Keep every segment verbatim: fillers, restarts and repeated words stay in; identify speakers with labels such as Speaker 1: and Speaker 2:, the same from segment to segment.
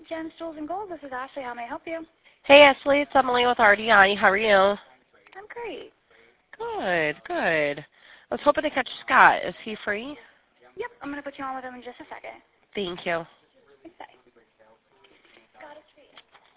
Speaker 1: Gems, Jewels, and Gold. This is Ashley. How may I help you?
Speaker 2: Hey, Ashley. It's Emily with R D I. How are you?
Speaker 1: I'm great.
Speaker 2: Good, good. I was hoping to catch Scott. Is he free?
Speaker 1: Yep, I'm going to put you on with him in just a second.
Speaker 2: Thank you.
Speaker 1: Okay. Scott is free.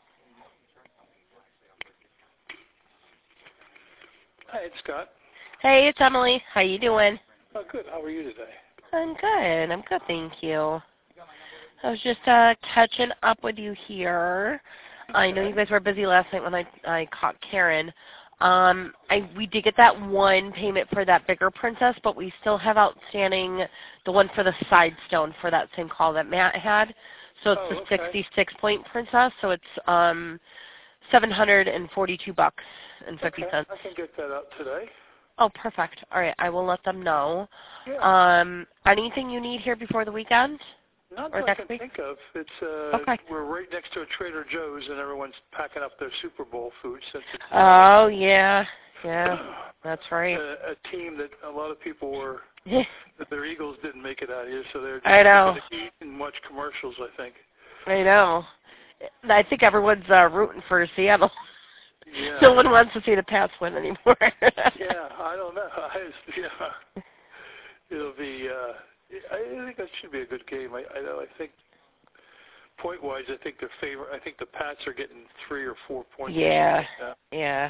Speaker 3: Hi, it's Scott.
Speaker 2: Hey, it's Emily. How you doing?
Speaker 3: Oh, good. How are you today?
Speaker 2: I'm good. I'm good, thank you. I was just uh, catching up with you here. I know you guys were busy last night when I, I caught Karen. Um, I, we did get that one payment for that bigger princess, but we still have outstanding the one for the side stone for that same call that Matt had. So it's
Speaker 3: Oh,
Speaker 2: the
Speaker 3: okay.
Speaker 2: sixty-six point princess. So it's um, seven hundred forty-two bucks and fifty
Speaker 3: Okay,
Speaker 2: cents.
Speaker 3: I can get that out today.
Speaker 2: Oh, perfect. All right, I will let them know.
Speaker 3: Yeah.
Speaker 2: Um, anything you need here before the weekend?
Speaker 3: Not
Speaker 2: or
Speaker 3: that I
Speaker 2: next
Speaker 3: can
Speaker 2: week?
Speaker 3: think of. It's uh,
Speaker 2: Okay.
Speaker 3: we're right next to a Trader Joe's, and everyone's packing up their Super Bowl food since it's uh,
Speaker 2: Oh, yeah. Yeah, that's right.
Speaker 3: a, a team that a lot of people were that their Eagles didn't make it out here, so they're just
Speaker 2: I know.
Speaker 3: going to eat and watch commercials, I think.
Speaker 2: I know. I think everyone's uh, rooting for Seattle.
Speaker 3: Yeah.
Speaker 2: No one wants to see the Pats win anymore.
Speaker 3: Yeah, I don't know. I, yeah, it'll be. Uh, I think that should be a good game. I, I know. I think point-wise, I think their favorite. I think the Pats are getting three or four points.
Speaker 2: Yeah.
Speaker 3: Like that.
Speaker 2: Yeah.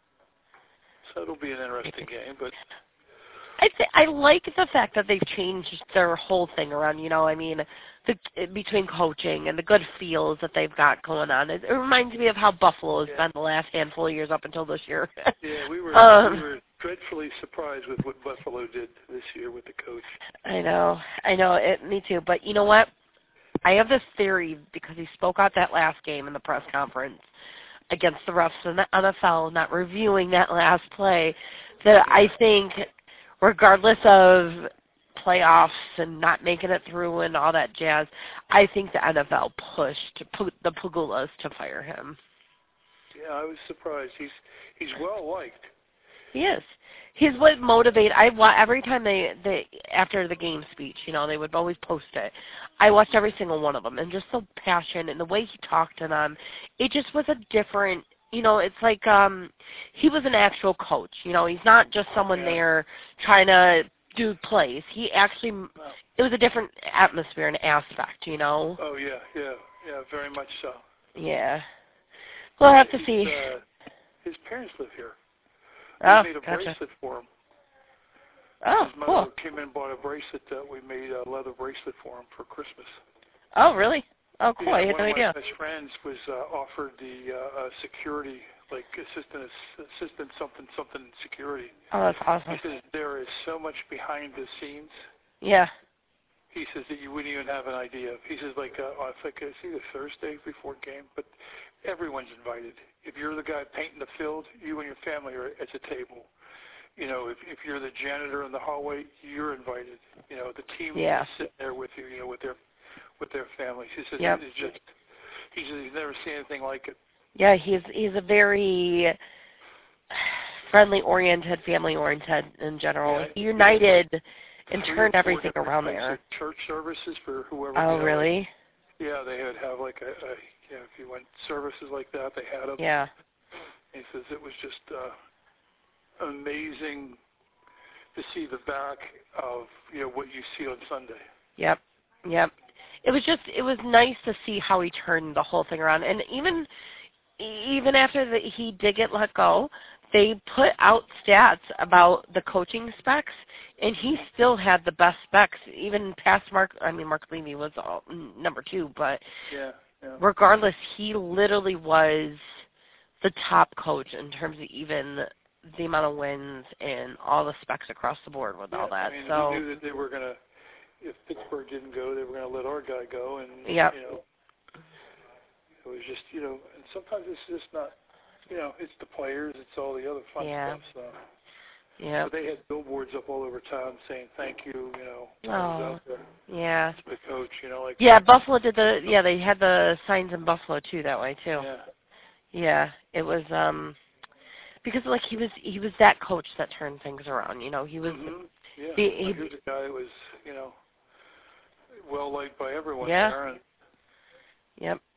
Speaker 3: So it'll be an interesting game, but.
Speaker 2: I th- I like the fact that they've changed their whole thing around. You know, I mean, the between coaching and the good feels that they've got going on. It, it reminds me of how Buffalo has
Speaker 3: Yeah.
Speaker 2: been the last handful of years up until this year.
Speaker 3: Yeah, we were
Speaker 2: um,
Speaker 3: we were dreadfully surprised with what Buffalo did this year with the coach.
Speaker 2: I know, I know, it, me too. But you know what? I have this theory because he spoke out that last game in the press conference against the refs in the N F L, not reviewing that last play, that I think regardless of playoffs and not making it through and all that jazz, I think the N F L pushed the Pagulas to fire him.
Speaker 3: Yeah, I was surprised. He's he's well liked.
Speaker 2: He is. He's what motivate. I wa every time they they after the game speech, you know, they would always post it. I watched every single one of them, and just the passion and the way he talked to them, it just was a different. You know, it's like um he was an actual coach. You know, he's not just someone
Speaker 3: Yeah.
Speaker 2: there trying to do plays. He actually, it was a different atmosphere and aspect. You know.
Speaker 3: Oh yeah, yeah, yeah, very much so.
Speaker 2: Yeah. We'll have to
Speaker 3: He's,
Speaker 2: see.
Speaker 3: Uh, his parents live here.
Speaker 2: Oh,
Speaker 3: We made a
Speaker 2: gotcha.
Speaker 3: bracelet for him.
Speaker 2: Oh,
Speaker 3: His mother
Speaker 2: cool.
Speaker 3: came in and bought a bracelet that we made a leather bracelet for him for Christmas.
Speaker 2: Oh, really? Oh, cool.
Speaker 3: Yeah,
Speaker 2: I had
Speaker 3: one
Speaker 2: no
Speaker 3: of
Speaker 2: idea.
Speaker 3: my best friends was uh, offered the uh, uh, security, like assistant, assistant something, something security.
Speaker 2: Oh, that's awesome.
Speaker 3: He says there is so much behind the scenes.
Speaker 2: Yeah.
Speaker 3: He says that you wouldn't even have an idea of. He says like, uh, I think it's either Thursday before game, but everyone's invited. If you're the guy painting the field, you and your family are at the table. You know, if if you're the janitor in the hallway, you're invited. You know, the team
Speaker 2: Yeah.
Speaker 3: is sitting there with you. You know, with their with their families. He says
Speaker 2: Yep.
Speaker 3: it's just. He says he's never seen anything like it.
Speaker 2: Yeah, he's he's a very friendly oriented, family oriented in general.
Speaker 3: Yeah,
Speaker 2: he united and
Speaker 3: Three or
Speaker 2: turned
Speaker 3: four
Speaker 2: everything
Speaker 3: different
Speaker 2: around
Speaker 3: types
Speaker 2: there.
Speaker 3: of church services for whoever.
Speaker 2: Oh,
Speaker 3: you know,
Speaker 2: really?
Speaker 3: Like, yeah, they would have like a, a you know, if you went services like that, they had them.
Speaker 2: Yeah.
Speaker 3: He says it was just uh, amazing to see the back of, you know, what you see on Sunday.
Speaker 2: Yep. Yep. It was just it was nice to see how he turned the whole thing around, and even even after the, he did get let go, they put out stats about the coaching specs, and he still had the best specs, even past Mark. I mean, Mark Levy was all, number two, but
Speaker 3: Yeah, yeah.
Speaker 2: regardless, he literally was the top coach in terms of even the amount of wins and all the specs across the board with
Speaker 3: yeah,
Speaker 2: all that.
Speaker 3: I mean,
Speaker 2: so
Speaker 3: we knew that they were going to, if Pittsburgh didn't go, they were going to let our guy go, and,
Speaker 2: Yep.
Speaker 3: you know, it was just, you know, and sometimes it's just not, you know, it's the players, it's all the other fun
Speaker 2: Yeah.
Speaker 3: stuff, so.
Speaker 2: yeah.
Speaker 3: But they had billboards up all over town saying thank you, you know,
Speaker 2: Oh,
Speaker 3: out there
Speaker 2: yeah.
Speaker 3: to the coach, you know, like.
Speaker 2: Yeah, Buffalo did the yeah, they had the signs in Buffalo too that way too.
Speaker 3: Yeah.
Speaker 2: Yeah, it was um because like he was he was that coach that turned things around, you know. He was
Speaker 3: Mm-hmm. Yeah.
Speaker 2: the,
Speaker 3: Well,
Speaker 2: he,
Speaker 3: here's a guy that was, you know, well liked by everyone
Speaker 2: Yeah.
Speaker 3: there, and
Speaker 2: Yep.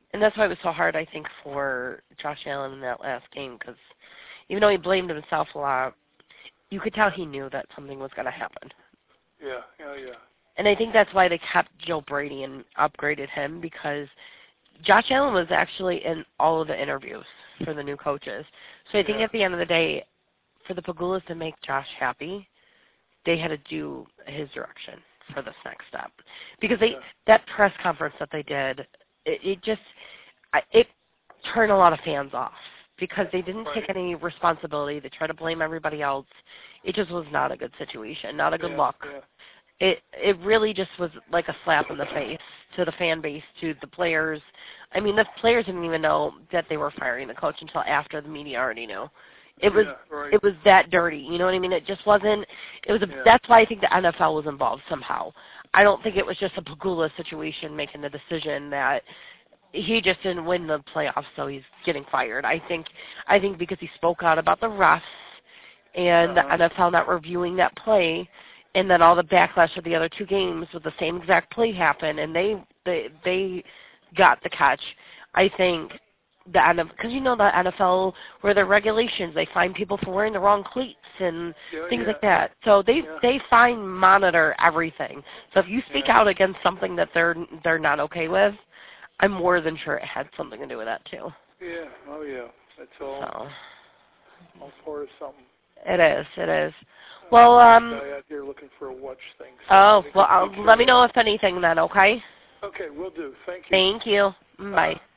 Speaker 2: And that's why it was so hard, I think, for Josh Allen in that last game, because even though he blamed himself a lot, you could tell he knew that something was going to happen.
Speaker 3: Yeah, yeah, yeah.
Speaker 2: And I think that's why they kept Joe Brady and upgraded him, because Josh Allen was actually in all of the interviews for the new coaches. So I think
Speaker 3: Yeah.
Speaker 2: at the end of the day, for the Pegulas to make Josh happy, they had to do his direction for this next step. Because they
Speaker 3: Yeah.
Speaker 2: that press conference that they did, it, it just I- it turned a lot of fans off because they didn't
Speaker 3: Right.
Speaker 2: take any responsibility. They tried to blame everybody else. It just was not a good situation, not a good
Speaker 3: Yeah,
Speaker 2: look.
Speaker 3: yeah.
Speaker 2: It it really just was like a slap in the face to the fan base, to the players. I mean, the players didn't even know that they were firing the coach until after the media already knew. It was
Speaker 3: Yeah, right.
Speaker 2: it was that dirty. You know what I mean? It just wasn't. It was. A,
Speaker 3: Yeah.
Speaker 2: That's why I think the N F L was involved somehow. I don't think it was just a Pegula situation making the decision that he just didn't win the playoffs, so he's getting fired. I think I think because he spoke out about the refs and
Speaker 3: Uh-huh.
Speaker 2: the N F L not reviewing that play, and then all the backlash of the other two games with the same exact play happened, and they they they got the catch. I think the N F L, because you know the N F L, where their regulations, they fine people for wearing the wrong cleats and
Speaker 3: Yeah,
Speaker 2: things
Speaker 3: yeah.
Speaker 2: like that. So they
Speaker 3: Yeah.
Speaker 2: they fine monitor everything. So if you speak
Speaker 3: Yeah.
Speaker 2: out against something that they're they're not okay with, I'm more than sure it had something to do with that too.
Speaker 3: Yeah, oh yeah. That's all,
Speaker 2: So
Speaker 3: all part of something.
Speaker 2: it is, it is. Well, um.
Speaker 3: Guy out here looking for a watch thing. So
Speaker 2: Oh,
Speaker 3: take
Speaker 2: well,
Speaker 3: a
Speaker 2: I'll,
Speaker 3: picture
Speaker 2: let me
Speaker 3: of
Speaker 2: know if anything then, okay?
Speaker 3: it. Okay, we'll do. Thank you.
Speaker 2: Thank you. Bye.